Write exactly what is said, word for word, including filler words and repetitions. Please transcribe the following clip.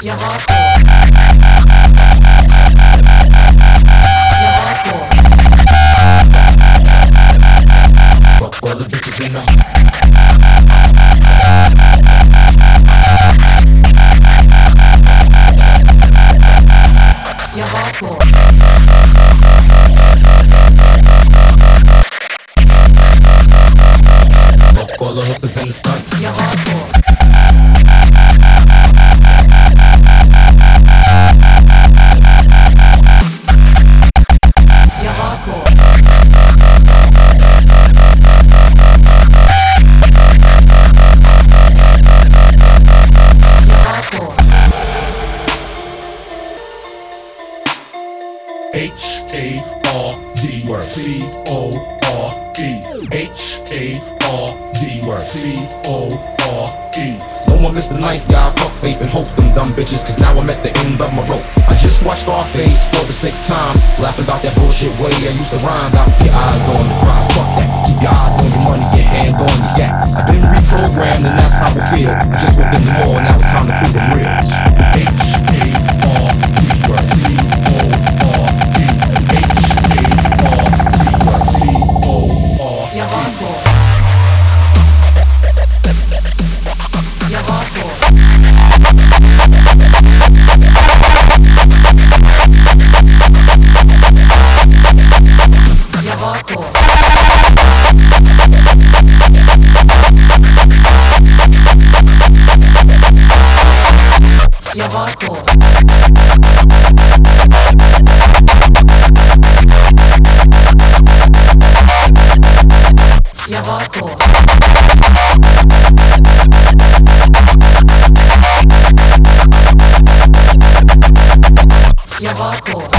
C'est hardcore. Fuck all the bitches in the C'est hardcore. Fuck all the hookers and the stunts. C'est hardcore. H A R D C O R E H A R D C O R E No more Mister Nice Guy, fuck faith and hope them dumb bitches, cause now I'm at the end of my rope. I just watched Scarface for the sixth time, laughing about that bullshit way I used to rhyme about. Your eyes on the prize, fuck that. Keep your eyes on your money, your hand on your gap. I've been reprogrammed and that's how I feel. Just within the mall, now it's time to prove I'm real. H A R D C O R E H A R D C O R E C'est hardcore. C'est hardcore. C'est hardcore. C'est hardcore. C'est hardcore. C'est hardcore.